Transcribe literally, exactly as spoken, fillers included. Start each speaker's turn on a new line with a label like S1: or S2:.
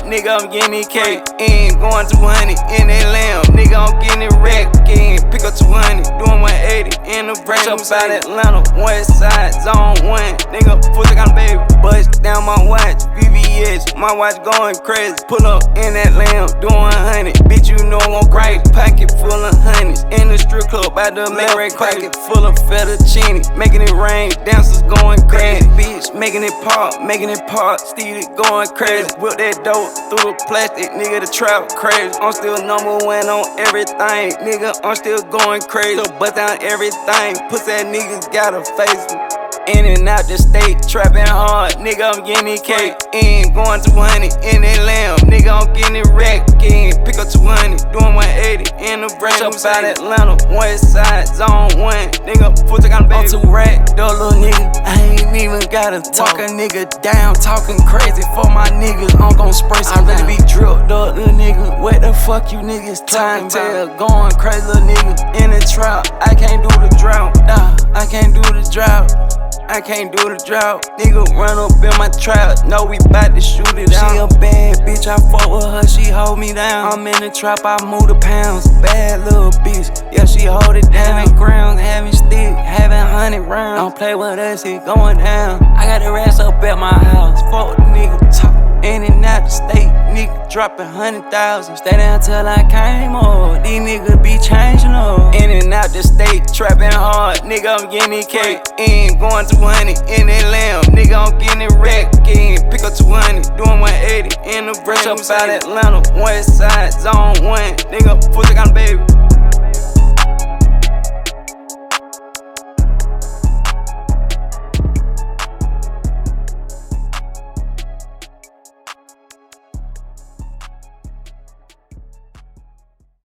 S1: nigga, I'm getting it cake. Ain't going two hundred in that lamb, nigga, I'm getting it wrecked. Again, pick up two hundred, doing one eighty in the brand new side Atlanta, west side, zone one. Nigga, full got a baby, bust down my watch, V V S, my watch going crazy. Pull up in that lamb, doing one hundred, bitch, you know I'm gon' crack. Pocket full of hundreds, in the strip club, by the Mary pocket full of fettuccine, making it rain, dancers going crazy. Bitch, making it pop, making it pop, still going crazy. Whip that dope through the plastic, nigga, the trap crazy. I'm still number one on everything, nigga, I'm still going crazy. Bust down everything, pussy that niggas gotta face me. In and out the state, trapping hard, nigga, I'm getting it cake. Ain't going two hundred in that lamb, nigga, I'm getting it wrecked. Again, pick up two hundred, doing one eighty in the brand new side Atlanta, west side, zone one. Nigga, full got a baby. I'm too racked, though, little nigga. I ain't even gotta talk a nigga down, talking crazy for my niggas. I'm gon' spray some. I really be drilled up, little nigga. What the fuck you niggas talking about? Going crazy, little nigga, in the trap. I can't do the drought, nah, I can't do the drought. I can't do the drought. Nigga run up in my trap. Know we bout to shoot it out. She a bad bitch, I fuck with her, she hold me down. I'm in the trap, I move the pounds. Bad little bitch, yeah, she hold it down. Having ground, having stick, having hundred rounds. Don't play with us, it going down. I got the rest up at my house. Fuck the nigga talk. In and out the state, nigga dropping hundred thousand. Stay down till I came up. These niggas be changing up. In and out the state, trapping hard, nigga, I'm getting it cake. Ain't going two hundred in that lamb, nigga, I'm getting it wrecked. Again, pick up two hundred, doing one eighty in the brand new side Atlanta, west side, zone one. Nigga,